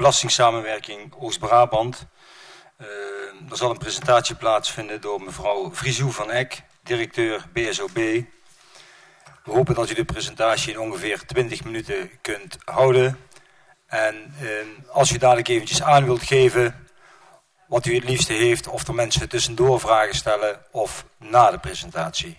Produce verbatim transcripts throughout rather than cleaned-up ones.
belastingssamenwerking Oost-Brabant. Uh, er zal een presentatie plaatsvinden door mevrouw Vriesou van Eck, directeur B S O B. We hopen dat u de presentatie in ongeveer twintig minuten kunt houden. En uh, als u dadelijk eventjes aan wilt geven wat u het liefste heeft, of er mensen tussendoor vragen stellen of na de presentatie.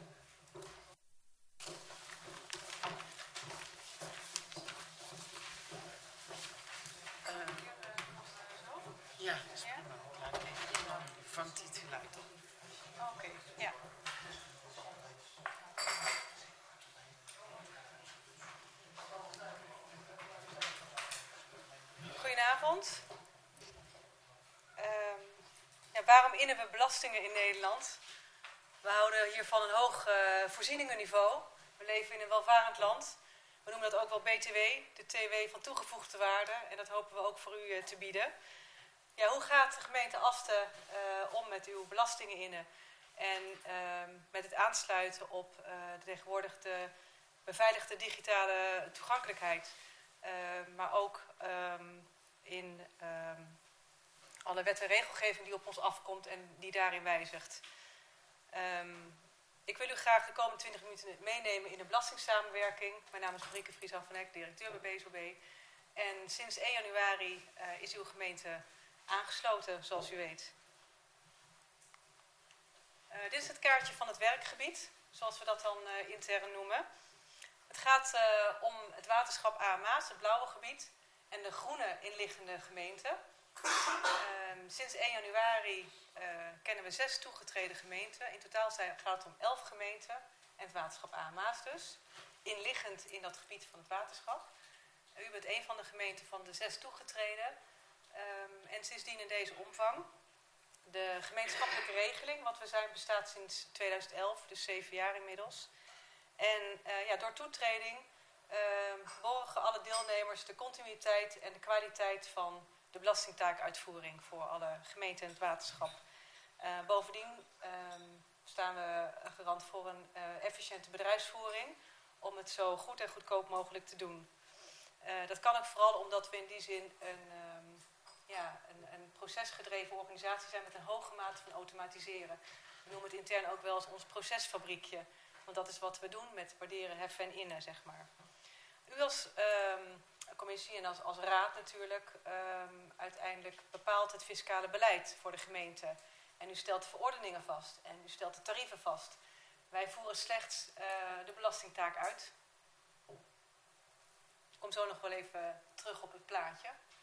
Goedenavond. Um, ja, waarom innen we belastingen in Nederland? We houden hiervan een hoog uh, voorzieningenniveau. We leven in een welvarend land. We noemen dat ook wel B T W, de T W van toegevoegde waarde. En dat hopen we ook voor u uh, te bieden. Ja, hoe gaat de gemeente Asten uh, om met uw belastingen innen? En uh, met het aansluiten op uh, de tegenwoordig de beveiligde digitale toegankelijkheid. Uh, maar ook um, in um, alle wet en regelgeving die op ons afkomt en die daarin wijzigt. Um, ik wil u graag de komende twintig minuten meenemen in de belastingssamenwerking. Mijn naam is Marieke Vriesou van Eck, directeur bij B S O B. En sinds één januari uh, is uw gemeente aangesloten, zoals u weet. Uh, dit is het kaartje van het werkgebied, zoals we dat dan uh, intern noemen. Het gaat uh, om het waterschap A-Maas, het blauwe gebied, en de groene inliggende gemeenten. Uh, sinds één januari uh, kennen we zes toegetreden gemeenten. In totaal zijn, gaat het om elf gemeenten en het waterschap A-Maas dus. Inliggend in dat gebied van het waterschap. Uh, u bent een van de gemeenten van de zes toegetreden. Um, en sindsdien in deze omvang. De gemeenschappelijke regeling, wat we zijn, bestaat sinds tweeduizend elf, dus zeven jaar inmiddels. En uh, ja, door toetreding uh, borgen alle deelnemers de continuïteit en de kwaliteit van de belastingtaakuitvoering voor alle gemeenten en het waterschap. Uh, bovendien uh, staan we garant voor een uh, efficiënte bedrijfsvoering om het zo goed en goedkoop mogelijk te doen. Uh, dat kan ook vooral omdat we in die zin een, um, ja, een, een procesgedreven organisatie zijn met een hoge mate van automatiseren. We noemen het intern ook wel eens ons procesfabriekje. Want dat is wat we doen met waarderen, heffen en innen, zeg maar. U als um, commissie en als, als raad natuurlijk um, uiteindelijk bepaalt het fiscale beleid voor de gemeente. En u stelt de verordeningen vast en u stelt de tarieven vast. Wij voeren slechts uh, de belastingtaak uit. Ik kom zo nog wel even terug op het plaatje.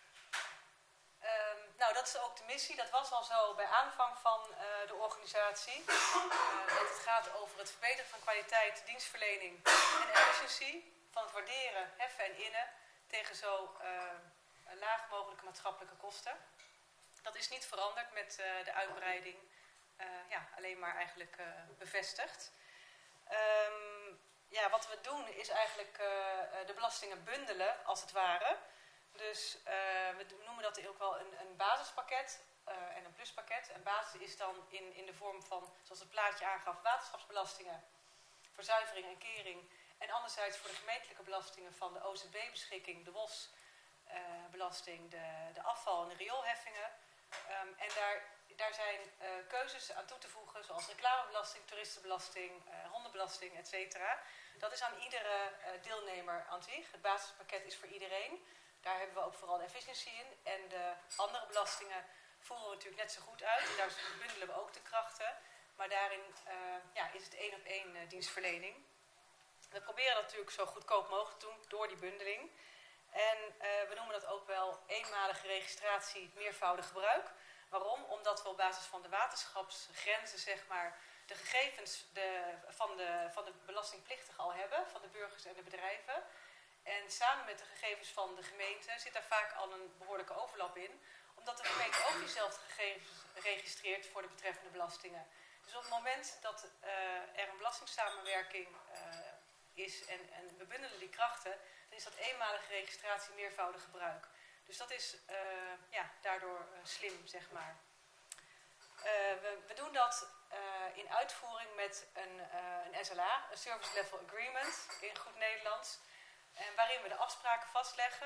Um, nou, dat is ook de missie. Dat was al zo bij aanvang van uh, de organisatie. Uh, het gaat over het verbeteren van kwaliteit, dienstverlening en efficiëntie. Van het waarderen, heffen en innen tegen zo uh, laag mogelijke maatschappelijke kosten. Dat is niet veranderd met uh, de uitbreiding. Uh, ja, alleen maar eigenlijk uh, bevestigd. Um, ja, wat we doen is eigenlijk uh, de belastingen bundelen, als het ware. Dus uh, we noemen dat ook wel een, een basispakket uh, en een pluspakket. Een basis is dan in, in de vorm van, zoals het plaatje aangaf, waterschapsbelastingen, verzuivering en kering. En anderzijds voor de gemeentelijke belastingen van de O Z B-beschikking, de W O S-belasting, uh, de, de afval- en de rioolheffingen. Um, en daar, daar zijn uh, keuzes aan toe te voegen, zoals reclamebelasting, toeristenbelasting, uh, hondenbelasting, et cetera. Dat is aan iedere uh, deelnemer aan zich. Het basispakket is voor iedereen. Daar hebben we ook vooral de efficiëntie in. En de andere belastingen voeren we natuurlijk net zo goed uit. En daar bundelen we ook de krachten. Maar daarin uh, ja, is het één op één uh, dienstverlening. We proberen dat natuurlijk zo goedkoop mogelijk te doen door die bundeling. En uh, we noemen dat ook wel eenmalige registratie, meervoudig gebruik. Waarom? Omdat we op basis van de waterschapsgrenzen, zeg maar, de gegevens de, van, de, van de belastingplichtigen al hebben, van de burgers en de bedrijven. En samen met de gegevens van de gemeente zit daar vaak al een behoorlijke overlap in. Omdat de gemeente ook diezelfde gegevens registreert voor de betreffende belastingen. Dus op het moment dat uh, er een belastingssamenwerking uh, is en, en we bundelen die krachten, dan is dat eenmalige registratie meervoudig gebruik. Dus dat is uh, ja, daardoor uh, slim, zeg maar. Uh, we, we doen dat uh, in uitvoering met een, uh, een S L A, een Service Level Agreement, in goed Nederlands. En waarin we de afspraken vastleggen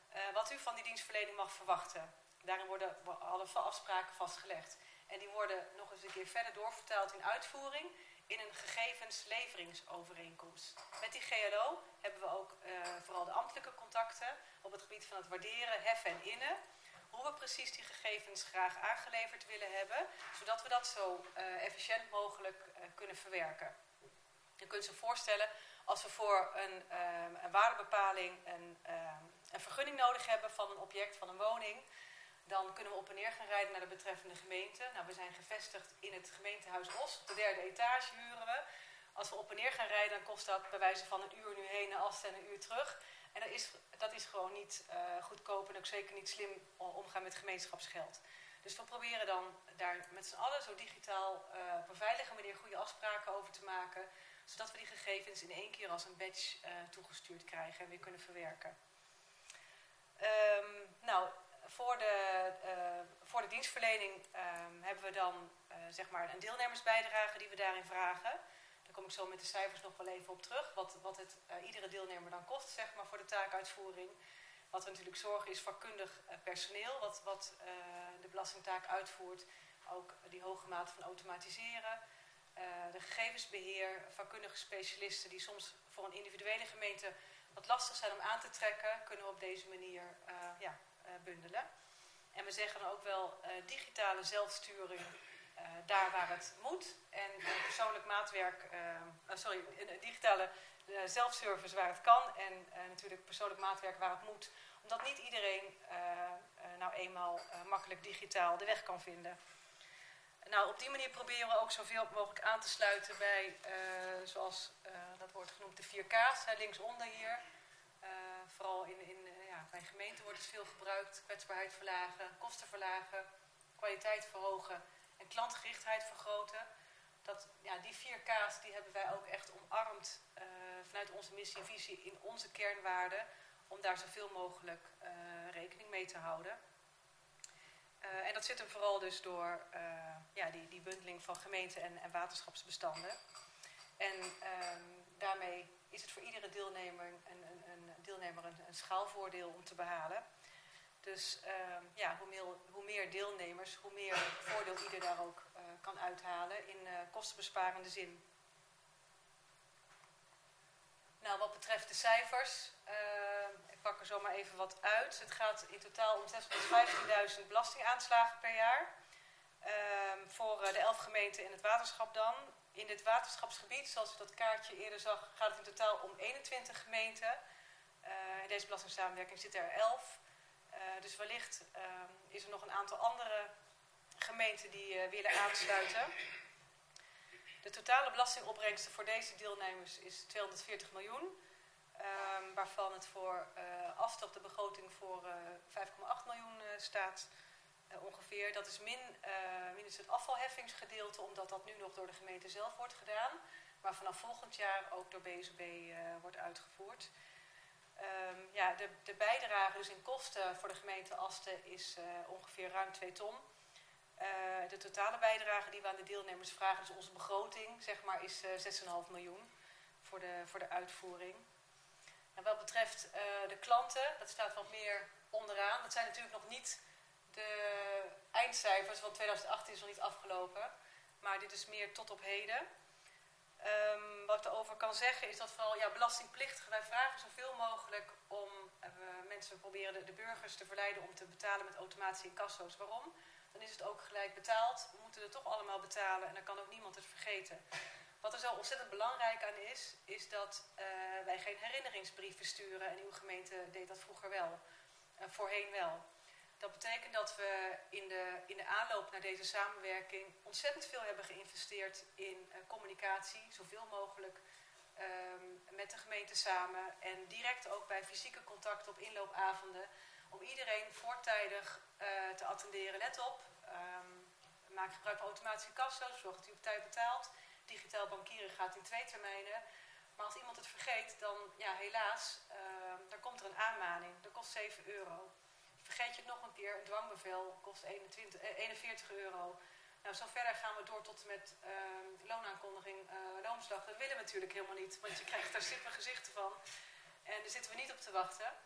uh, wat u van die dienstverlening mag verwachten. Daarin worden alle afspraken vastgelegd. En die worden nog eens een keer verder doorvertaald in uitvoering in een gegevensleveringsovereenkomst. Met die G L O hebben we ook uh, vooral de ambtelijke contacten op het gebied van het waarderen, heffen en innen. Hoe we precies die gegevens graag aangeleverd willen hebben, zodat we dat zo uh, efficiënt mogelijk uh, kunnen verwerken. Je kunt je voorstellen, als we voor een, uh, een waardebepaling een, uh, een vergunning nodig hebben van een object, van een woning, dan kunnen we op en neer gaan rijden naar de betreffende gemeente. Nou, we zijn gevestigd in het gemeentehuis Os, de derde etage huren we. Als we op en neer gaan rijden, dan kost dat bij wijze van een uur nu heen naar Asten en een uur terug. En dat is, dat is gewoon niet uh, goedkoop en ook zeker niet slim omgaan met gemeenschapsgeld. Dus we proberen dan daar met z'n allen zo digitaal uh, op een veilige manier goede afspraken over te maken, zodat we die gegevens in één keer als een badge uh, toegestuurd krijgen en weer kunnen verwerken. Um, nou, voor de, uh, voor de dienstverlening um, hebben we dan uh, zeg maar een deelnemersbijdrage die we daarin vragen. Daar kom ik zo met de cijfers nog wel even op terug. Wat, wat het uh, iedere deelnemer dan kost, zeg maar, voor de taakuitvoering. Wat we natuurlijk zorgen is vakkundig uh, personeel, wat, wat uh, de belastingtaak uitvoert. Ook uh, die hoge mate van automatiseren. Uh, de gegevensbeheer, vakkundige specialisten die soms voor een individuele gemeente wat lastig zijn om aan te trekken, kunnen we op deze manier uh, ja, uh, bundelen. En we zeggen dan ook wel uh, digitale zelfsturing uh, daar waar het moet. En uh, persoonlijk maatwerk, uh, uh, sorry, uh, digitale uh, zelfservice waar het kan. En uh, natuurlijk persoonlijk maatwerk waar het moet. Omdat niet iedereen uh, uh, nou eenmaal uh, makkelijk digitaal de weg kan vinden. Nou, op die manier proberen we ook zoveel mogelijk aan te sluiten bij, uh, zoals uh, dat wordt genoemd, de vier K's, hè, linksonder hier. Uh, vooral in, in, uh, ja, bij gemeenten wordt het veel gebruikt. Kwetsbaarheid verlagen, kosten verlagen, kwaliteit verhogen en klantgerichtheid vergroten. Dat, ja, die vier K's die hebben wij ook echt omarmd uh, vanuit onze missie en visie in onze kernwaarden, om daar zoveel mogelijk uh, rekening mee te houden. Uh, en dat zit hem vooral dus door uh, ja, die, die bundeling van gemeente- en, en waterschapsbestanden. En uh, daarmee is het voor iedere deelnemer een, een, een, deelnemer een, een schaalvoordeel om te behalen. Dus uh, ja, hoe, meer, hoe meer deelnemers, hoe meer voordeel ieder daar ook uh, kan uithalen in uh, kostenbesparende zin. Nou, wat betreft de cijfers, uh, ik pak er zomaar even wat uit. Het gaat in totaal om zeshonderdvijftienduizend belastingaanslagen per jaar. Uh, voor uh, de elf gemeenten in het waterschap dan. In dit waterschapsgebied, zoals u dat kaartje eerder zag, gaat het in totaal om eenentwintig gemeenten. Uh, in deze belastingsamenwerking zitten er elf. Uh, dus wellicht uh, is er nog een aantal andere gemeenten die uh, willen aansluiten. De totale belastingopbrengsten voor deze deelnemers is tweehonderdveertig miljoen. Um, waarvan het voor uh, afstand op de begroting voor uh, vijf komma acht miljoen uh, staat uh, ongeveer. Dat is min, uh, minus het afvalheffingsgedeelte, omdat dat nu nog door de gemeente zelf wordt gedaan. Maar vanaf volgend jaar ook door B S O B uh, wordt uitgevoerd. Um, ja, de, de bijdrage dus in kosten voor de gemeente Asten is uh, ongeveer ruim twee ton. Uh, de totale bijdrage die we aan de deelnemers vragen, dus onze begroting, zeg maar, is uh, zes komma vijf miljoen voor de, voor de uitvoering. En wat betreft uh, de klanten, dat staat wat meer onderaan. Dat zijn natuurlijk nog niet de eindcijfers, want twintig achttien is nog niet afgelopen. Maar dit is meer tot op heden. Um, wat ik erover kan zeggen is dat vooral ja, belastingplichtigen, wij vragen zoveel mogelijk om, uh, mensen proberen de, de burgers te verleiden om te betalen met automatische incasso's. Waarom? Dan is het ook gelijk betaald. We moeten het toch allemaal betalen en dan kan ook niemand het vergeten. Wat er zo ontzettend belangrijk aan is, is dat uh, wij geen herinneringsbrieven sturen. En uw gemeente deed dat vroeger wel, uh, voorheen wel. Dat betekent dat we in de, in de aanloop naar deze samenwerking ontzettend veel hebben geïnvesteerd in uh, communicatie. Zoveel mogelijk um, met de gemeente samen. En direct ook bij fysieke contacten op inloopavonden. Om iedereen voortijdig uh, te attenderen. Let op, um, maak gebruik van automatische kassa's, zorg dat u op tijd betaalt. Digitaal bankieren gaat in twee termijnen. Maar als iemand het vergeet, dan ja, helaas, uh, dan komt er een aanmaning. Dat kost zeven euro. Vergeet je het nog een keer, een dwangbevel kost eenentwintig, eh, eenenveertig euro. Nou, zo verder gaan we door tot met uh, loonaankondiging, uh, loonslag. Dat willen we natuurlijk helemaal niet, want je krijgt daar stippe gezichten van. En daar zitten we niet op te wachten.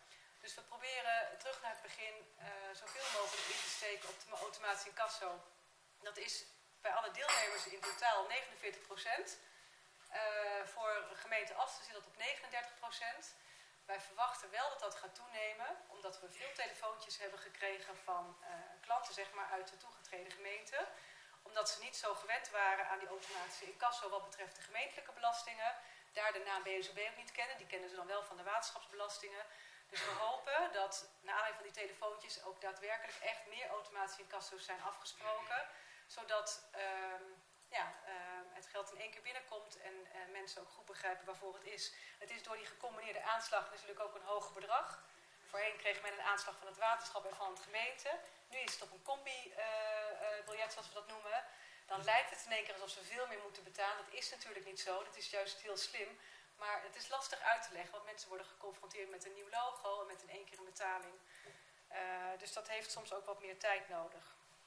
Dus we proberen terug naar het begin uh, zoveel mogelijk in te steken op de automatische incasso. Dat is bij alle deelnemers in totaal negenenveertig procent. Uh, voor gemeente Asten zit dat op negenendertig procent. Wij verwachten wel dat dat gaat toenemen, omdat we veel telefoontjes hebben gekregen van uh, klanten zeg maar, uit de toegetreden gemeente. Omdat ze niet zo gewend waren aan die automatische incasso wat betreft de gemeentelijke belastingen. Daar de naam B S O B ook niet kennen, die kennen ze dan wel van de waterschapsbelastingen. Dus we hopen dat naar aanleiding van die telefoontjes ook daadwerkelijk echt meer automatische incasso's zijn afgesproken. Zodat uh, ja, uh, het geld in één keer binnenkomt en uh, mensen ook goed begrijpen waarvoor het is. Het is door die gecombineerde aanslag natuurlijk ook een hoger bedrag. Voorheen kreeg men een aanslag van het waterschap en van de gemeente. Nu is het op een combi-biljet, uh, uh, zoals we dat noemen. Dan lijkt het in één keer alsof ze veel meer moeten betalen. Dat is natuurlijk niet zo, dat is juist heel slim. Maar het is lastig uit te leggen, want mensen worden geconfronteerd met een nieuw logo en met in één keer een betaling. Uh, dus dat heeft soms ook wat meer tijd nodig.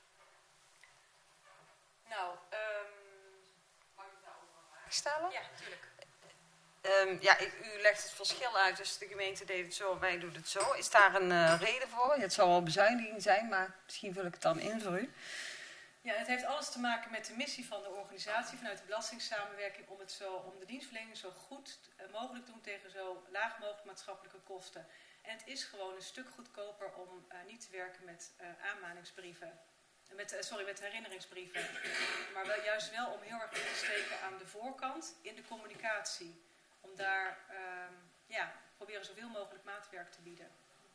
Nou, um, mag ik daarover een vraag stellen? Ja, natuurlijk. Um, ja, ik, u legt het verschil uit, dus de gemeente deed het zo, wij doen het zo. Is daar een uh, reden voor? Het zal wel bezuiniging zijn, maar misschien vul ik het dan in voor u. Ja, het heeft alles te maken met de missie van de organisatie vanuit de belastingssamenwerking om, het zo, om de dienstverlening zo goed mogelijk te doen tegen zo laag mogelijk maatschappelijke kosten. En het is gewoon een stuk goedkoper om uh, niet te werken met uh, aanmaningsbrieven. Met, uh, sorry, met herinneringsbrieven. Maar wel, juist wel om heel erg in te steken aan de voorkant in de communicatie. Om daar uh, ja, proberen zoveel mogelijk maatwerk te bieden.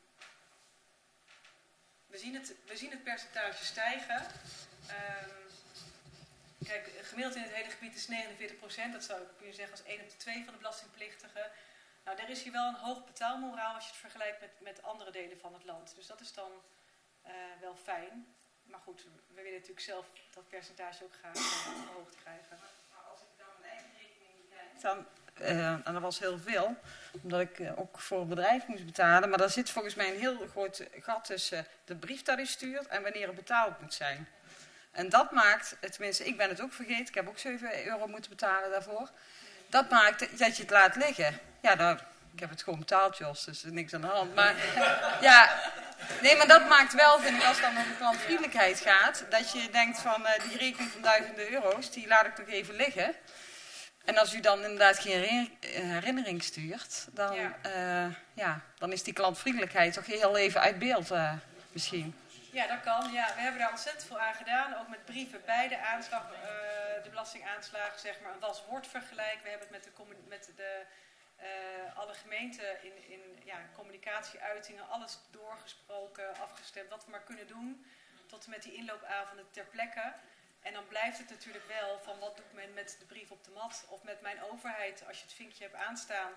We zien het, we zien het percentage stijgen. Um, kijk, gemiddeld in het hele gebied is negenenveertig procent. Dat zou ik kunnen zeggen als één op de twee van de belastingplichtigen. Nou, er is hier wel een hoog betaalmoraal als je het vergelijkt met, met andere delen van het land. Dus dat is dan uh, wel fijn. Maar goed, we willen natuurlijk zelf dat percentage ook graag uh, omhoog krijgen. Maar als ik dan mijn eigen rekening bekijk, dan, uh, en dat was heel veel, omdat ik uh, ook voor een bedrijf moest betalen. Maar daar zit volgens mij een heel groot gat tussen de brief dat u stuurt en wanneer het betaald moet zijn. En dat maakt, tenminste ik ben het ook vergeten, ik heb ook zeven euro moeten betalen daarvoor. Dat maakt dat je het laat liggen. Ja, nou, ik heb het gewoon betaald, Jos, dus er is niks aan de hand. Maar ja, nee, maar dat maakt wel, vind ik, als het dan over klantvriendelijkheid gaat, dat je denkt van uh, die rekening van duizenden euro's, die laat ik toch even liggen. En als u dan inderdaad geen herinnering stuurt, dan, ja. Uh, ja, dan is die klantvriendelijkheid toch heel even uit beeld uh, misschien. Ja, dat kan. Ja, we hebben daar ontzettend veel aan gedaan. Ook met brieven bij de aanslag, uh, de belastingaanslagen, zeg maar, een was-woord-vergelijk. We hebben het met de, met de uh, alle gemeenten in, in ja, communicatieuitingen, alles doorgesproken, afgestemd, wat we maar kunnen doen. Tot en met die inloopavonden ter plekke. En dan blijft het natuurlijk wel van wat doet men met de brief op de mat of met mijn overheid als je het vinkje hebt aanstaan.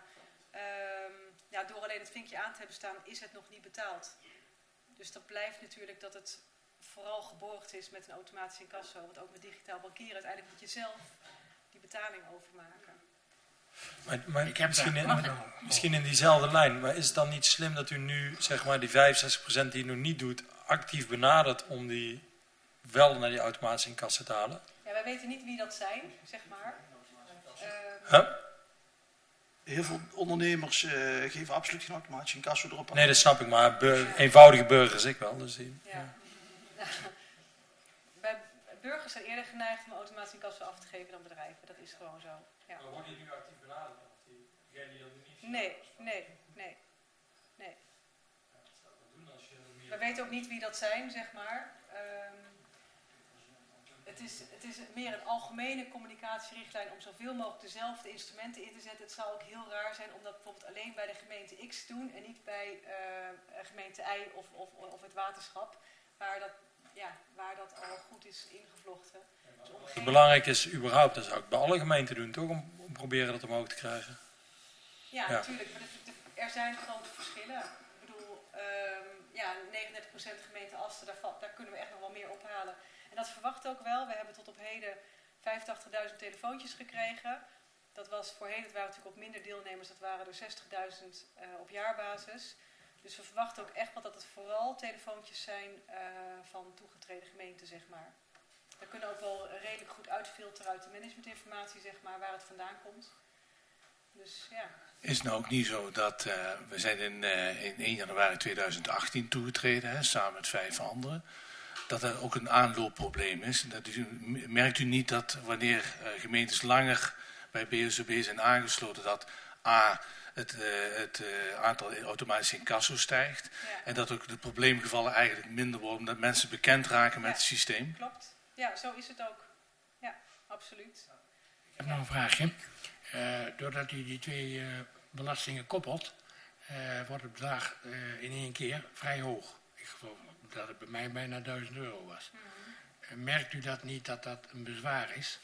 Um, ja, door alleen het vinkje aan te hebben staan is het nog niet betaald. Dus dat blijft natuurlijk dat het vooral geborgd is met een automatische incasso. Want ook met digitaal bankieren uiteindelijk moet je zelf die betaling overmaken. Maar, maar ik heb misschien, in, misschien in diezelfde lijn, maar is het dan niet slim dat u nu zeg maar die vijfenzestig procent die u nog niet doet actief benadert om die wel naar die automatische incasso te halen? Ja, wij weten niet wie dat zijn, zeg maar. Uh, huh? Heel veel ondernemers uh, geven absoluut geen automatische incasso erop aan. Nee, dat snap ik, maar bur- eenvoudige burgers ik wel. Dus die, ja. Ja. Bij burgers zijn eerder geneigd om automatische incasso af te geven dan bedrijven. Dat is gewoon zo. Ja. Maar worden die nu actief benaderd? Diegenen die dat niet nee, nee, nee, nee. Ja, wat zou dat doen als je meer... We weten ook niet wie dat zijn, zeg maar. Um, Het is, het is meer een algemene communicatierichtlijn om zoveel mogelijk dezelfde instrumenten in te zetten. Het zou ook heel raar zijn om dat bijvoorbeeld alleen bij de gemeente X te doen en niet bij uh, gemeente Y of, of, of het waterschap, waar dat, ja, waar dat al goed is ingevlochten. Dus Wat geen... belangrijk is überhaupt, dat zou ik bij alle gemeenten doen, toch? Om, om proberen dat omhoog te krijgen. Ja, ja. natuurlijk. Maar de, de, er zijn grote verschillen. Ik bedoel, um, ja, negenendertig procent gemeente Asten, daar, daar kunnen we echt nog wel meer ophalen. En dat verwacht ook wel. We hebben tot op heden vijfentachtigduizend telefoontjes gekregen. Dat was voorheen, het waren natuurlijk ook minder deelnemers, dat waren er zestigduizend uh, op jaarbasis. Dus we verwachten ook echt wel dat het vooral telefoontjes zijn uh, van toegetreden gemeenten, zeg maar. We kunnen ook wel redelijk goed uitfilteren uit de managementinformatie, zeg maar, waar het vandaan komt. Dus ja. Is het nou ook niet zo dat uh, we zijn in, uh, in één januari tweeduizend achttien toegetreden, hè, samen met vijf anderen, dat er ook een aanloopprobleem is. Dat u, merkt u niet dat wanneer uh, gemeentes langer bij B S O B zijn aangesloten, dat A, het, uh, het uh, aantal automatische incasso stijgt, ja. En dat ook de probleemgevallen eigenlijk minder worden, omdat mensen bekend raken met ja, het systeem? Klopt. Ja, zo is het ook. Ja, absoluut. Ik heb nog een vraagje. Uh, doordat u die twee uh, belastingen koppelt, uh, wordt het bedrag uh, in één keer vrij hoog. Ik geloof dat het bij mij bijna duizend euro was. Mm-hmm. uh, merkt u dat niet dat dat een bezwaar is?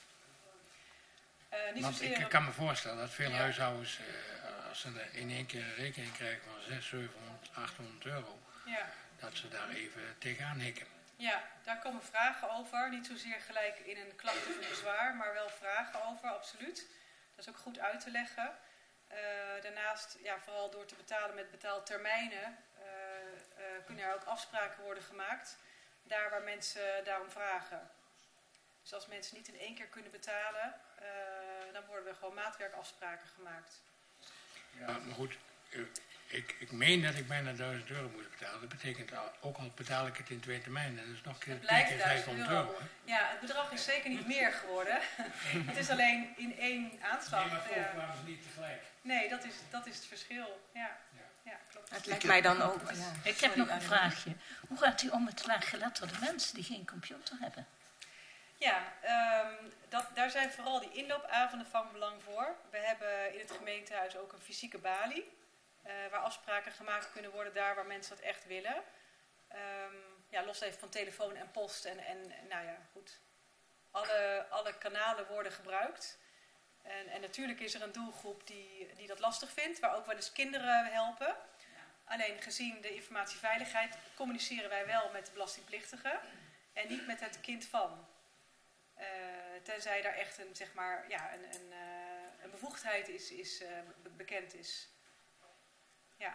Uh, niet Want zozeer ik kan me voorstellen dat veel ja. huishoudens, uh, als ze in één keer een rekening krijgen van zeshonderd, zevenhonderd, achthonderd euro, ja. dat ze daar even tegenaan hikken. Ja, daar komen vragen over. Niet zozeer gelijk in een klacht of een bezwaar, maar wel vragen over, absoluut. Dat is ook goed uit te leggen. Uh, daarnaast, ja, vooral door te betalen met betaaltermijnen, uh, uh, kunnen er ook afspraken worden gemaakt. Daar waar mensen daarom vragen. Dus als mensen niet in één keer kunnen betalen, uh, dan worden er gewoon maatwerkafspraken gemaakt. Ja, maar goed. Uh, Ik, ik meen dat ik bijna duizend euro moet betalen. Dat betekent ook al betaal ik het in twee termijnen. Dat is nog een keer vijfhonderd euro. Ja, het bedrag is zeker niet meer geworden. Het is alleen in één aanslag. Nee, maar volgens mij is het niet tegelijk. Nee, dat is, dat is het verschil. Ja, ja klopt. Het lijkt mij dan ook. Ja. Ik heb nog een vraagje. Hoe gaat u om met laaggeletterde mensen die geen computer hebben? Ja, um, dat, daar zijn vooral die inloopavonden van belang voor. We hebben in het gemeentehuis ook een fysieke balie. Uh, waar afspraken gemaakt kunnen worden daar waar mensen dat echt willen. Um, ja, los even van telefoon en post en, en nou ja, goed. Alle, alle kanalen worden gebruikt. En, en natuurlijk is er een doelgroep die, die dat lastig vindt, waar ook wel eens kinderen helpen. Alleen gezien de informatieveiligheid communiceren wij wel met de belastingplichtige en niet met het kind van. Uh, tenzij daar echt een, zeg maar, ja, een, een, uh, een bevoegdheid is, is, uh, be- bekend is. Ja.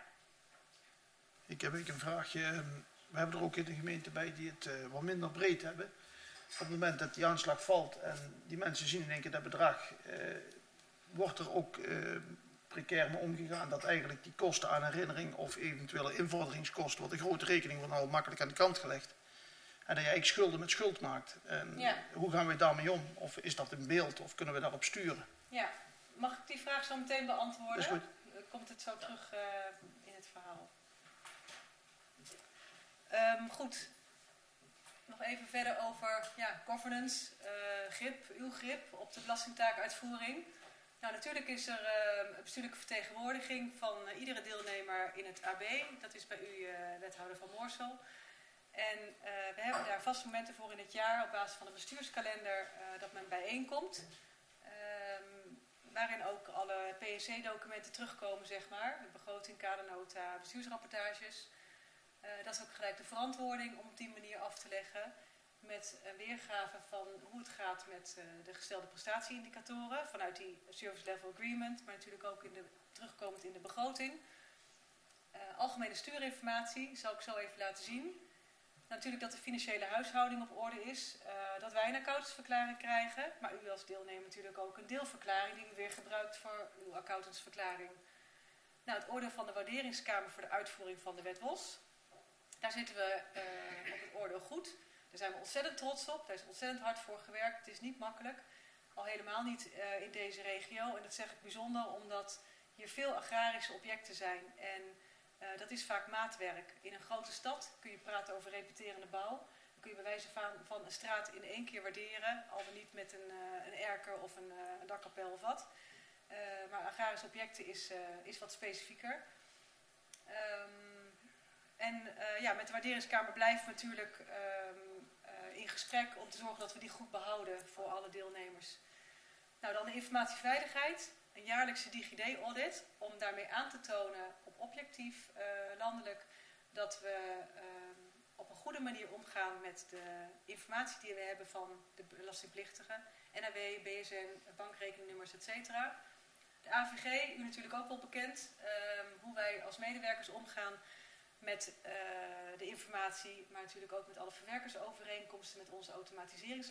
Ik heb ook een vraagje. We hebben er ook in de gemeente bij die het uh, wat minder breed hebben. Op het moment dat die aanslag valt en die mensen zien in één keer dat bedrag, uh, wordt er ook uh, precair mee omgegaan dat eigenlijk die kosten aan herinnering of eventuele invorderingskosten, wordt een grote rekening wordt al makkelijk aan de kant gelegd. En dat je eigenlijk schulden met schuld maakt. En ja. Hoe gaan we daarmee om? Of is dat in beeld of kunnen we daarop sturen? Ja, mag ik die vraag zo meteen beantwoorden? Dat is goed. Komt het zo terug uh, in het verhaal. Um, goed. Nog even verder over ja, governance, uh, grip, uw grip op de belastingtaakuitvoering. Nou, natuurlijk is er uh, een bestuurlijke vertegenwoordiging van uh, iedere deelnemer in het A B. Dat is bij u uh, wethouder van Moorsel. En uh, we hebben daar vaste momenten voor in het jaar op basis van de bestuurskalender uh, dat men bijeenkomt. Um, waarin ook alle P en C-documenten terugkomen, zeg maar. De begroting, kadernota, bestuursrapportages. Uh, dat is ook gelijk de verantwoording om op die manier af te leggen. Met een weergave van hoe het gaat met uh, de gestelde prestatieindicatoren. Vanuit die Service Level Agreement, maar natuurlijk ook in de, terugkomend in de begroting. Uh, algemene stuurinformatie zal ik zo even laten zien. Natuurlijk dat de financiële huishouding op orde is, uh, dat wij een accountantsverklaring krijgen, maar u als deelnemer natuurlijk ook een deelverklaring die u weer gebruikt voor uw accountantsverklaring. Nou, het oordeel van de waarderingskamer voor de uitvoering van de wet W O S. Daar zitten we uh, op het oordeel goed. Daar zijn we ontzettend trots op, daar is ontzettend hard voor gewerkt. Het is niet makkelijk, al helemaal niet uh, in deze regio. En dat zeg ik bijzonder omdat hier veel agrarische objecten zijn en Uh, dat is vaak maatwerk. In een grote stad kun je praten over repeterende bouw. Dan kun je bij wijze van, van een straat in één keer waarderen. Al dan niet met een, uh, een erker of een, uh, een dakkapel of wat. Uh, maar agrarische objecten is, uh, is wat specifieker. Um, en uh, ja, met de waarderingskamer blijven we natuurlijk um, uh, in gesprek om te zorgen dat we die goed behouden voor alle deelnemers. Nou, dan de informatieveiligheid. Een jaarlijkse DigiD-audit om daarmee aan te tonen op objectief uh, landelijk dat we uh, op een goede manier omgaan met de informatie die we hebben van de belastingplichtigen, N A W, B S N, bankrekeningnummers, et cetera. De A V G, u natuurlijk ook wel bekend, uh, hoe wij als medewerkers omgaan met uh, de informatie, maar natuurlijk ook met alle verwerkersovereenkomsten met onze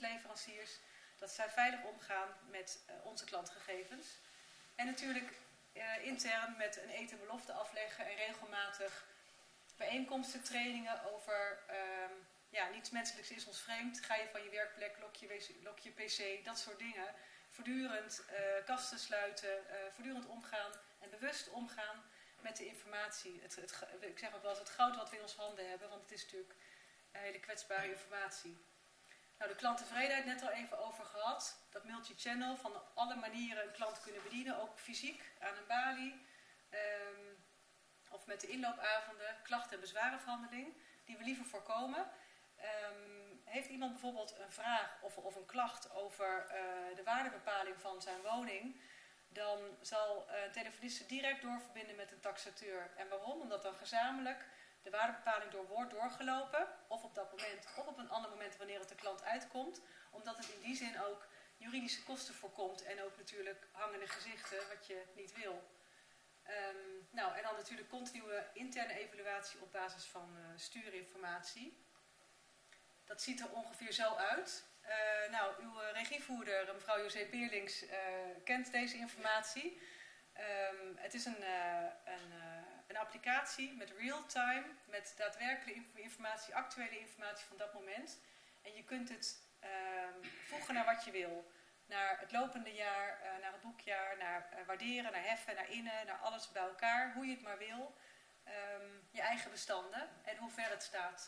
automatiseringsleveranciers. Dat zij veilig omgaan met uh, onze klantgegevens. En natuurlijk uh, intern met een eten belofte afleggen en regelmatig bijeenkomsten, trainingen over um, ja, niets menselijks is ons vreemd. Ga je van je werkplek, lok je, lok je pc, dat soort dingen. Voortdurend uh, kasten sluiten, uh, voortdurend omgaan en bewust omgaan met de informatie. Het, het, ik zeg ook wel eens het goud wat we in onze handen hebben, want het is natuurlijk een hele kwetsbare informatie. Nou, de klanttevredenheid net al even over gehad. Dat multi-channel, van alle manieren een klant kunnen bedienen, ook fysiek, aan een balie. Um, of met de inloopavonden, klachten- en bezwarenverhandeling, die we liever voorkomen. Um, heeft iemand bijvoorbeeld een vraag of, of een klacht over uh, de waardebepaling van zijn woning, dan zal uh, een telefoniste direct doorverbinden met een taxateur. En waarom? Omdat dan gezamenlijk de waardebepaling door wordt doorgelopen, of op dat moment, of op een ander moment wanneer het de klant uitkomt, omdat het in die zin ook juridische kosten voorkomt en ook natuurlijk hangende gezichten, wat je niet wil. Um, nou, en dan natuurlijk continue interne evaluatie op basis van uh, stuurinformatie. Dat ziet er ongeveer zo uit. Uh, nou, uw uh, regievoerder, mevrouw José Peerlings, uh, kent deze informatie. Um, het is een, uh, een, uh, een applicatie met real-time, met daadwerkelijke informatie, actuele informatie van dat moment. En je kunt het uh, voegen naar wat je wil. Naar het lopende jaar, uh, naar het boekjaar, naar uh, waarderen, naar heffen, naar innen, naar alles bij elkaar. Hoe je het maar wil. Um, je eigen bestanden en hoe ver het staat.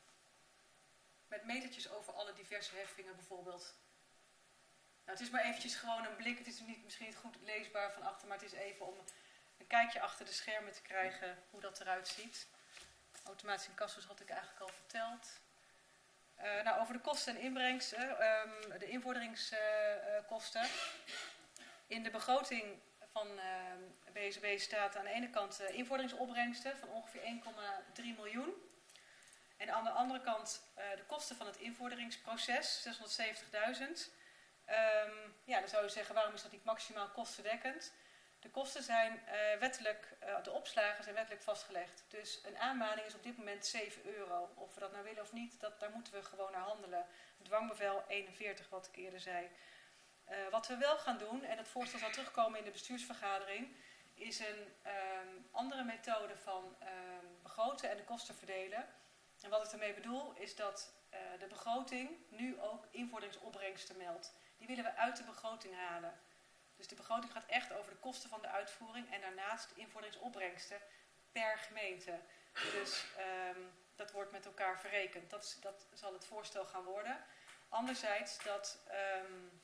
Met metertjes over alle diverse heffingen bijvoorbeeld. Nou, het is maar eventjes gewoon een blik. Het is niet, misschien niet goed leesbaar van achter, maar het is even om een kijkje achter de schermen te krijgen hoe dat eruit ziet. Automatische incassos had ik eigenlijk al verteld. Uh, nou, over de kosten en inbrengsten, um, de invorderingskosten. Uh, In de begroting van uh, B S B staat aan de ene kant uh, invorderingsopbrengsten van ongeveer één komma drie miljoen. En aan de andere kant uh, de kosten van het invorderingsproces, zeshonderdzeventigduizend. Um, ja, dan zou je zeggen, waarom is dat niet maximaal kostendekkend? De kosten zijn uh, wettelijk, uh, de opslagen zijn wettelijk vastgelegd. Dus een aanmaning is op dit moment zeven euro. Of we dat nou willen of niet, dat, daar moeten we gewoon naar handelen. Het dwangbevel eenenveertig, wat ik eerder zei. Uh, wat we wel gaan doen, en dat voorstel zal terugkomen in de bestuursvergadering, is een um, andere methode van um, begroten en de kosten verdelen. En wat ik daarmee bedoel, is dat uh, de begroting nu ook invorderingsopbrengsten meldt. Die willen we uit de begroting halen. Dus de begroting gaat echt over de kosten van de uitvoering en daarnaast invorderingsopbrengsten per gemeente. Dus um, dat wordt met elkaar verrekend. Dat, dat zal het voorstel gaan worden. Anderzijds dat um,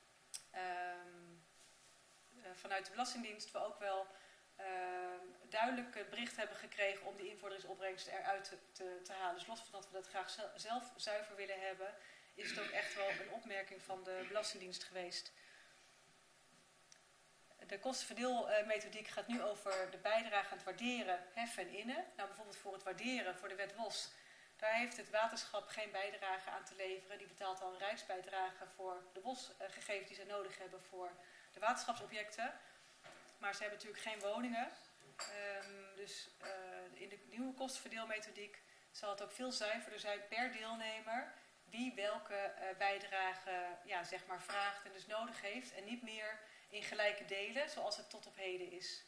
um, uh, vanuit de Belastingdienst we ook wel uh, duidelijk bericht hebben gekregen om die invorderingsopbrengsten eruit te, te, te halen. Dus los van dat we dat graag zelf zuiver willen hebben, is het ook echt wel een opmerking van de Belastingdienst geweest. De kostenverdeelmethodiek gaat nu over de bijdrage aan het waarderen, heffen en innen. Nou, bijvoorbeeld voor het waarderen, voor de wet W O S, daar heeft het waterschap geen bijdrage aan te leveren. Die betaalt al een rijksbijdrage voor de W O S-gegevens die ze nodig hebben voor de waterschapsobjecten. Maar ze hebben natuurlijk geen woningen. Um, dus uh, in de nieuwe kostenverdeelmethodiek zal het ook veel zuiverder zijn per deelnemer wie welke uh, bijdrage ja, zeg maar vraagt en dus nodig heeft. En niet meer in gelijke delen, zoals het tot op heden is.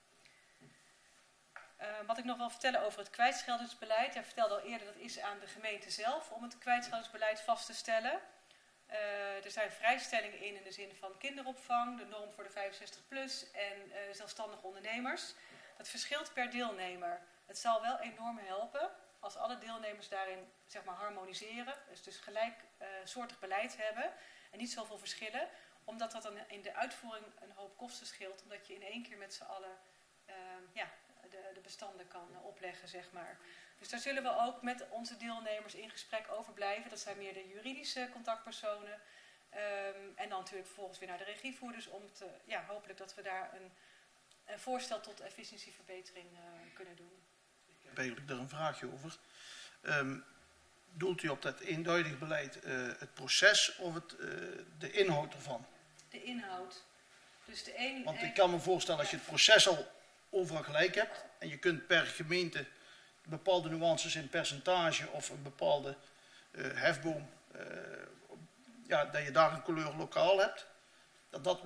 Uh, wat ik nog wil vertellen over het kwijtscheldingsbeleid. Hij vertelde al eerder, dat is aan de gemeente zelf om het kwijtscheldingsbeleid vast te stellen. Uh, er zijn vrijstellingen in in de zin van kinderopvang, de norm voor de vijfenzestig plus en uh, zelfstandige ondernemers. Dat verschilt per deelnemer. Het zal wel enorm helpen als alle deelnemers daarin zeg maar, harmoniseren. Dus, dus gelijksoortig uh, beleid hebben en niet zoveel verschillen. Omdat dat dan in de uitvoering een hoop kosten scheelt. Omdat je in één keer met z'n allen uh, ja, de, de bestanden kan uh, opleggen, zeg maar. Dus daar zullen we ook met onze deelnemers in gesprek over blijven. Dat zijn meer de juridische contactpersonen. Um, en dan natuurlijk vervolgens weer naar de regievoerders. Om te, ja, hopelijk dat we daar een, een voorstel tot efficiëntieverbetering uh, kunnen doen. Ik heb eigenlijk daar een vraagje over. Um, doelt u op dat eenduidig beleid uh, het proces of het, uh, de inhoud ervan? De inhoud. Dus de een, Want ik kan me voorstellen, als je het proces al overal gelijk hebt en je kunt per gemeente bepaalde nuances in percentage of een bepaalde uh, hefboom, uh, ja, dat je daar een kleur lokaal hebt, dat dat wel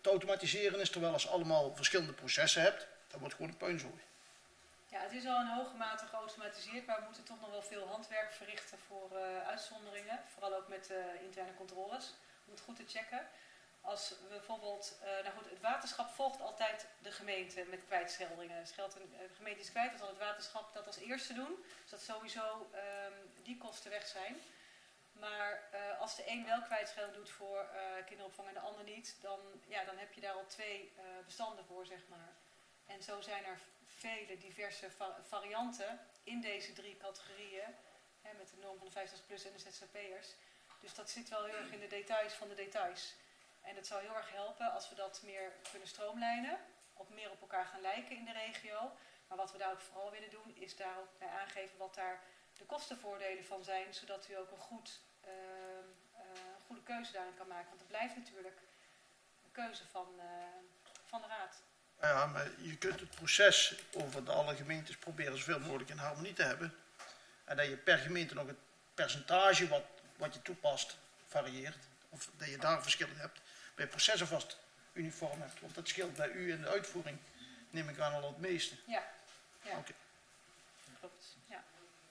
te automatiseren is, terwijl als je allemaal verschillende processen hebt, dan wordt gewoon een puinzooi. Ja, het is al in hoge mate geautomatiseerd, maar we moeten toch nog wel veel handwerk verrichten voor uh, uitzonderingen. Vooral ook met uh, interne controles, om het goed te checken. Als we bijvoorbeeld, uh, nou goed, het waterschap volgt altijd de gemeente met kwijtscheldingen. Scheld een, de gemeente is kwijt, dan zal het waterschap dat als eerste doen. Dus dat sowieso um, die kosten weg zijn. Maar uh, als de een wel kwijtschelding doet voor uh, kinderopvang en de ander niet, dan, ja, dan heb je daar al twee uh, bestanden voor, zeg maar. En zo zijn er vele diverse va varianten in deze drie categorieën, hè, met de norm van de vijftig plus en de Z Z P'ers. Dus dat zit wel heel erg in de details van de details. En het zou heel erg helpen als we dat meer kunnen stroomlijnen, of meer op elkaar gaan lijken in de regio. Maar wat we daar ook vooral willen doen, is daar ook bij aangeven wat daar de kostenvoordelen van zijn, zodat u ook een goed, uh, uh, goede keuze daarin kan maken. Want het blijft natuurlijk een keuze van, uh, van de raad. Ja, maar je kunt het proces over de alle gemeentes proberen zoveel mogelijk in harmonie te hebben. En dat je per gemeente nog het percentage wat, wat je toepast varieert. Of dat je daar verschillen hebt. Bij het proces alvast uniform hebt. Want dat scheelt bij u in de uitvoering, neem ik aan, al het meeste. Ja, ja. Oké. Okay. Klopt, ja.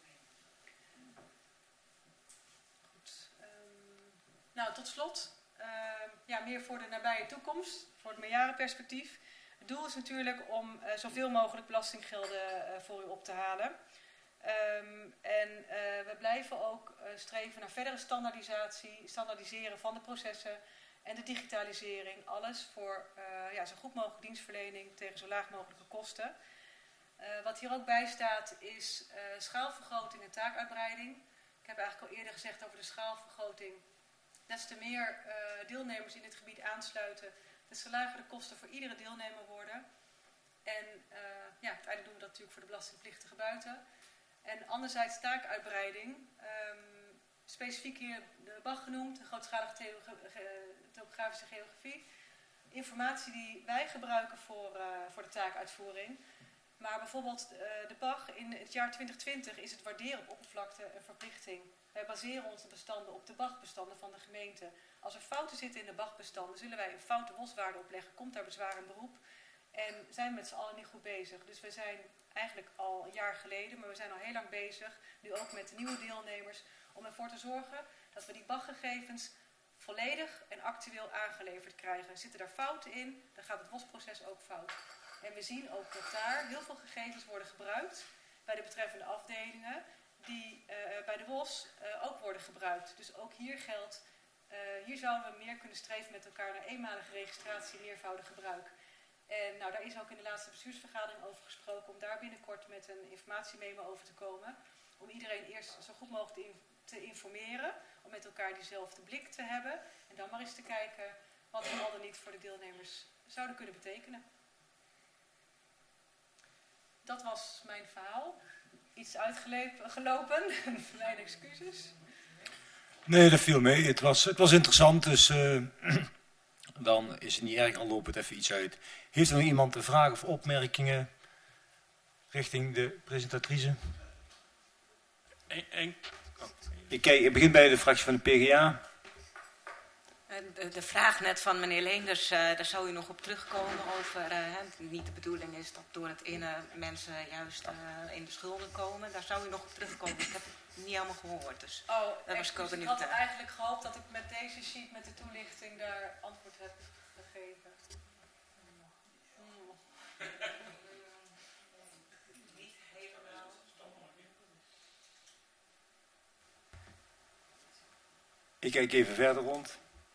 Goed. Um, nou, tot slot. Uh, ja, meer voor de nabije toekomst. Voor het meerjarenperspectief. Het doel is natuurlijk om uh, zoveel mogelijk belastinggelden uh, voor u op te halen. Um, en uh, we blijven ook uh, streven naar verdere standaardisatie, standaardiseren van de processen en de digitalisering. Alles voor uh, ja, zo goed mogelijk dienstverlening tegen zo laag mogelijke kosten. Uh, wat hier ook bij staat is uh, schaalvergroting en taakuitbreiding. Ik heb eigenlijk al eerder gezegd over de schaalvergroting. Des te meer uh, deelnemers in dit gebied aansluiten, des te lager de kosten voor iedere deelnemer worden. En uh, ja, uiteindelijk doen we dat natuurlijk voor de belastingplichtige buiten. En anderzijds taakuitbreiding. Um, specifiek hier de B A G genoemd, de grootschalige topografische geografie. Informatie die wij gebruiken voor, uh, voor de taakuitvoering. Maar bijvoorbeeld uh, de B A G in het jaar twintig twintig is het waarderen op oppervlakte een verplichting. Wij baseren onze bestanden op de B A G-bestanden van de gemeente. Als er fouten zitten in de B A G-bestanden, zullen wij een foute boswaarde opleggen. Komt daar bezwaar en beroep. En zijn we met z'n allen niet goed bezig. Dus we zijn eigenlijk al een jaar geleden, maar we zijn al heel lang bezig, nu ook met de nieuwe deelnemers, om ervoor te zorgen dat we die B A G-gegevens volledig en actueel aangeleverd krijgen. Zitten daar fouten in, dan gaat het bosproces ook fout. En we zien ook dat daar heel veel gegevens worden gebruikt bij de betreffende afdelingen, die uh, bij de B O S uh, ook worden gebruikt. Dus ook hier geldt, uh, hier zouden we meer kunnen streven met elkaar naar eenmalige registratie en meervoudig gebruik. En nou, daar is ook in de laatste bestuursvergadering over gesproken om daar binnenkort met een informatiememo over te komen. Om iedereen eerst zo goed mogelijk te, in, te informeren, om met elkaar diezelfde blik te hebben. En dan maar eens te kijken wat we al dan niet voor de deelnemers zouden kunnen betekenen. Dat was mijn verhaal. Iets uitgelopen, mijn excuses. Nee, dat viel mee. Het was, het was interessant, dus uh, dan is het niet erg, al loopt het even iets uit. Heeft er nog iemand een vraag of opmerkingen richting de presentatrice? Eén, één. Oh. Ik, kijk, ik begin bij de fractie van de P G A. De, de vraag net van meneer Leenders, uh, daar zou u nog op terugkomen over, uh, hè, niet de bedoeling is dat door het innen mensen juist uh, in de schulden komen. Daar zou u nog op terugkomen. Ik heb het niet helemaal gehoord, dus oh, daar was ik ook benieuwd naar. Ik had naar. eigenlijk gehoopt dat ik met deze sheet, met de toelichting, daar antwoord heb gegeven. Hmm. Niet helemaal. Ik kijk even verder rond.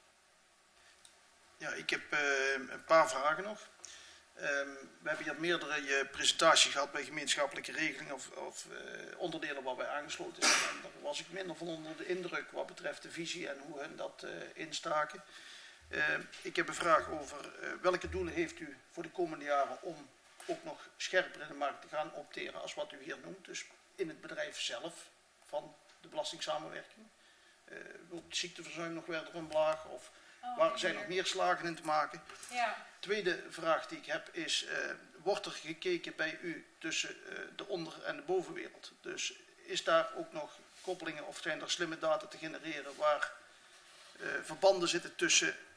Ja, ik heb uh, een paar vragen nog. Um, we hebben hier meerdere uh, presentaties gehad bij gemeenschappelijke regelingen of, of uh, onderdelen waar wij aangesloten zijn. En daar was ik minder van onder de indruk wat betreft de visie en hoe hun dat uh, instaken. Uh, ik heb een vraag over uh, welke doelen heeft u voor de komende jaren om ook nog scherper in de markt te gaan opteren als wat u hier noemt. Dus in het bedrijf zelf van de belastingssamenwerking. Uh, wil het ziekteverzuim nog weer omlaag of oh, waar zijn nog meer slagen in te maken? Ja. Tweede vraag die ik heb is, uh, wordt er gekeken bij u tussen uh, de onder- en de bovenwereld? Dus is daar ook nog koppelingen of zijn er slimme data te genereren waar uh, verbanden zitten tussen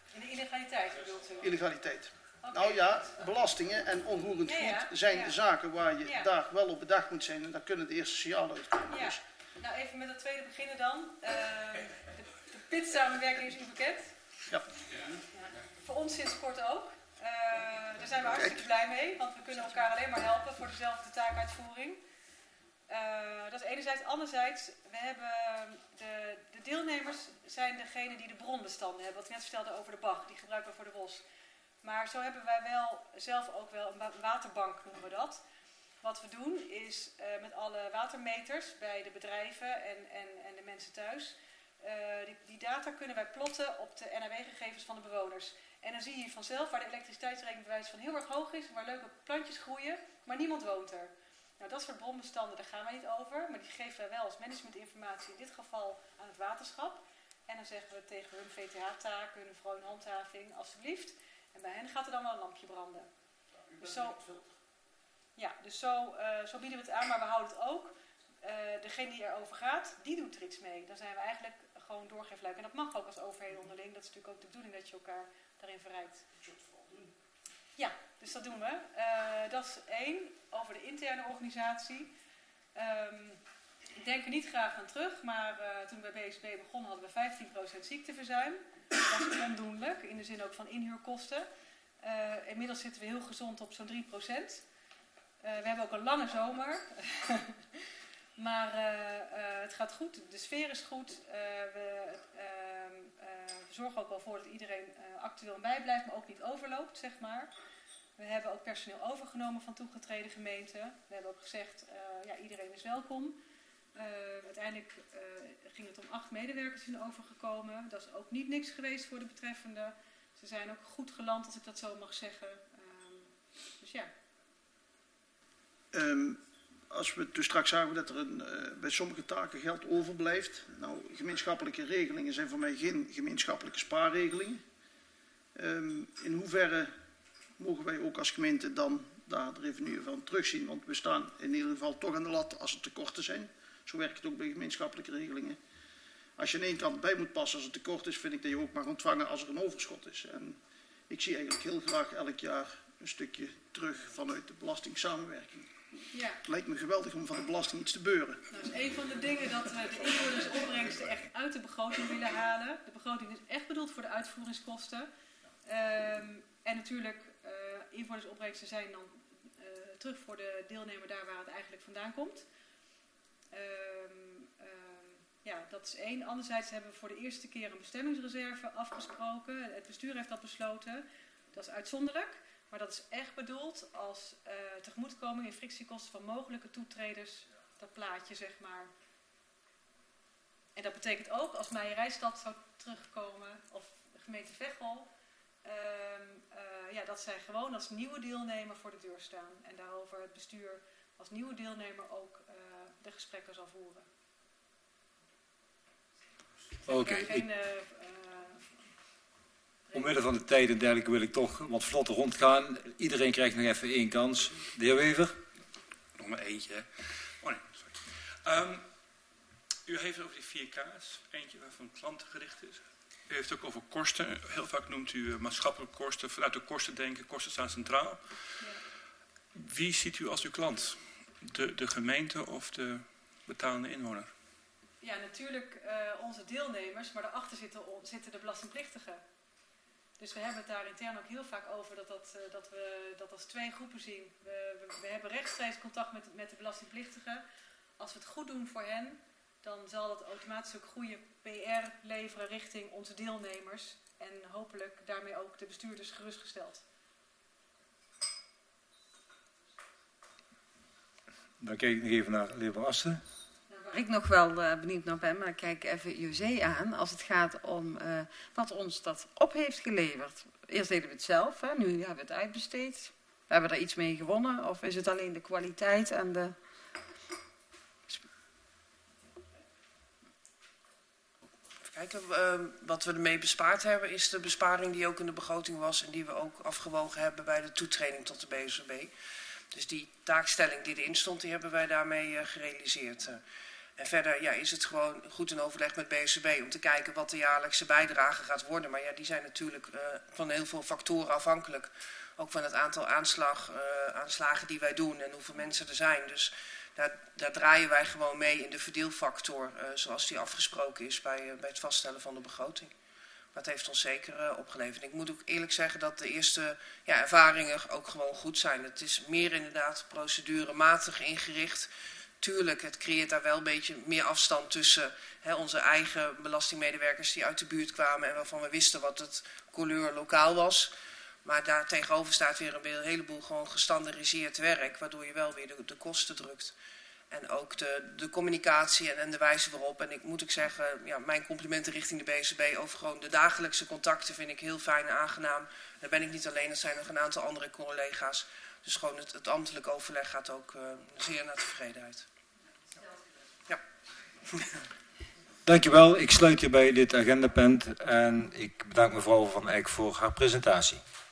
In de illegaliteit bedoelt u? Illegaliteit. Okay. Nou ja, belastingen en onroerend ja, goed ja, zijn ja. de zaken waar je ja. daar wel op bedacht moet zijn en daar kunnen de eerste signalen uitkomen. Ja. Dus. Nou, even met het tweede beginnen dan. Uh, de, de P I T-samenwerking is u bekend? Ja. ja. Voor ons sinds kort ook. Uh, daar zijn we hartstikke blij mee, want we kunnen elkaar alleen maar helpen voor dezelfde taakuitvoering. Uh, dat is enerzijds. Anderzijds, we hebben de, de deelnemers zijn degene die de bronbestanden hebben. Wat ik net vertelde over de Bach, die gebruiken we voor de bos. Maar zo hebben wij wel zelf ook wel een waterbank, noemen we dat. Wat we doen is uh, met alle watermeters bij de bedrijven en, en, en de mensen thuis. Uh, die, die data kunnen wij plotten op de N R W-gegevens van de bewoners. En dan zie je vanzelf waar de elektriciteitsrekening bij wijze van heel erg hoog is, waar leuke plantjes groeien, maar niemand woont er. Nou, dat soort bronbestanden, daar gaan wij niet over, maar die geven wij wel als managementinformatie, in dit geval aan het waterschap. En dan zeggen we tegen hun V T H-taak, hun vrouw in handhaving, alstublieft. En bij hen gaat er dan wel een lampje branden. Dus zo, ja, dus zo, uh, zo bieden we het aan, maar we houden het ook. Uh, degene die erover gaat, die doet er iets mee. Dan zijn we eigenlijk gewoon doorgeefluik. En dat mag ook als overheden onderling. Dat is natuurlijk ook de bedoeling dat je elkaar daarin verrijkt. Ja, dus dat doen we. Uh, dat is één. Over de interne organisatie. Um, ik denk er niet graag aan terug, maar uh, toen we bij B S B begonnen hadden we vijftien procent ziekteverzuim. Dat is ondoenlijk, in de zin ook van inhuurkosten. Uh, inmiddels zitten we heel gezond op zo'n drie procent. Uh, we hebben ook een lange zomer. Maar uh, uh, het gaat goed, de sfeer is goed. Uh, we, uh, uh, we zorgen ook wel voor dat iedereen uh, actueel bijblijft, maar ook niet overloopt, zeg maar. We hebben ook personeel overgenomen van toegetreden gemeenten. We hebben ook gezegd, uh, ja, iedereen is welkom. Uh, uiteindelijk uh, ging het om acht medewerkers in overgekomen. Dat is ook niet niks geweest voor de betreffende. Ze zijn ook goed geland, als ik dat zo mag zeggen. Um, dus ja. Um, als we dus straks zagen dat er een, uh, bij sommige taken geld overblijft. Nou, gemeenschappelijke regelingen zijn voor mij geen gemeenschappelijke spaarregelingen. Um, in hoeverre mogen wij ook als gemeente dan daar de revenue van terugzien? Want we staan in ieder geval toch aan de lat als er tekorten zijn. Zo werkt het ook bij gemeenschappelijke regelingen. Als je aan één kant bij moet passen als het tekort is, vind ik dat je ook mag ontvangen als er een overschot is. En ik zie eigenlijk heel graag elk jaar een stukje terug vanuit de belastingssamenwerking. Ja. Het lijkt me geweldig om van de belasting iets te beuren. Dat is een van de dingen dat we de inwonersopbrengsten echt uit de begroting willen halen. De begroting is echt bedoeld voor de uitvoeringskosten. Um, en natuurlijk, uh, inwonersopbrengsten zijn dan uh, terug voor de deelnemer daar waar het eigenlijk vandaan komt. Um, um, ja, dat is één. Anderzijds hebben we voor de eerste keer een bestemmingsreserve afgesproken. Het bestuur heeft dat besloten. Dat is uitzonderlijk. Maar dat is echt bedoeld als uh, tegemoetkoming in frictiekosten van mogelijke toetreders. Dat plaatje, zeg maar. En dat betekent ook, als Meijerijstad zou terugkomen, of de gemeente Veghel, uh, uh, ja, dat zij gewoon als nieuwe deelnemer voor de deur staan. En daarover het bestuur als nieuwe deelnemer ook uh, de gesprekken zal voeren. Oké. Okay. Uh, Omwille van de tijd en dergelijke wil ik toch wat vlotter rondgaan. Iedereen krijgt nog even één kans. De heer Wever. Nog maar eentje. Oh nee, sorry. Um, u heeft het over die vier K's. Eentje waarvan klantengericht is. U heeft het ook over kosten. Heel vaak noemt u maatschappelijke kosten. Vanuit de kosten denken. Kosten staan centraal. Ja. Wie ziet u als uw klant? De, de gemeente of de betalende inwoner? Ja, natuurlijk uh, onze deelnemers. Maar daarachter zitten, zitten de belastingplichtigen. Dus we hebben het daar intern ook heel vaak over dat, dat, uh, dat we dat als twee groepen zien. We, we, we hebben rechtstreeks contact met, met de belastingplichtigen. Als we het goed doen voor hen, dan zal dat automatisch ook goede P R leveren richting onze deelnemers. En hopelijk daarmee ook de bestuurders gerustgesteld. Dan kijk ik nog even naar de heer Van Asten. Waar ik nog wel uh, benieuwd naar ben, maar ik kijk even José aan als het gaat om uh, wat ons dat op heeft geleverd. Eerst deden we het zelf, hè? Nu hebben we het uitbesteed. We hebben er iets mee gewonnen of is het alleen de kwaliteit en de... Even kijken, uh, wat we ermee bespaard hebben is de besparing die ook in de begroting was en die we ook afgewogen hebben bij de toetreding tot de B S O B. Dus die taakstelling die erin stond, die hebben wij daarmee uh, gerealiseerd. Uh, En verder ja, is het gewoon goed in overleg met B S O B om te kijken wat de jaarlijkse bijdrage gaat worden. Maar ja, die zijn natuurlijk uh, van heel veel factoren afhankelijk. Ook van het aantal aanslag, uh, aanslagen die wij doen en hoeveel mensen er zijn. Dus daar, daar draaien wij gewoon mee in de verdeelfactor uh, zoals die afgesproken is bij, uh, bij het vaststellen van de begroting. Maar het heeft ons zeker uh, opgeleverd. Ik moet ook eerlijk zeggen dat de eerste ja, ervaringen ook gewoon goed zijn. Het is meer inderdaad procedurematig ingericht. Tuurlijk, het creëert daar wel een beetje meer afstand tussen hè, onze eigen belastingmedewerkers die uit de buurt kwamen en waarvan we wisten wat het couleur lokaal was. Maar daar tegenover staat weer een heleboel gewoon gestandaardiseerd werk, waardoor je wel weer de, de kosten drukt. En ook de, de communicatie en, en de wijze waarop. En ik moet ook zeggen, ja, mijn complimenten richting de B S O B over gewoon de dagelijkse contacten vind ik heel fijn en aangenaam. Daar ben ik niet alleen, er zijn nog een aantal andere collega's. Dus gewoon het, het ambtelijk overleg gaat ook uh, zeer naar tevredenheid. Ja. Dankjewel. Ik sluit hierbij dit agendapunt en ik bedank mevrouw Van Eck voor haar presentatie.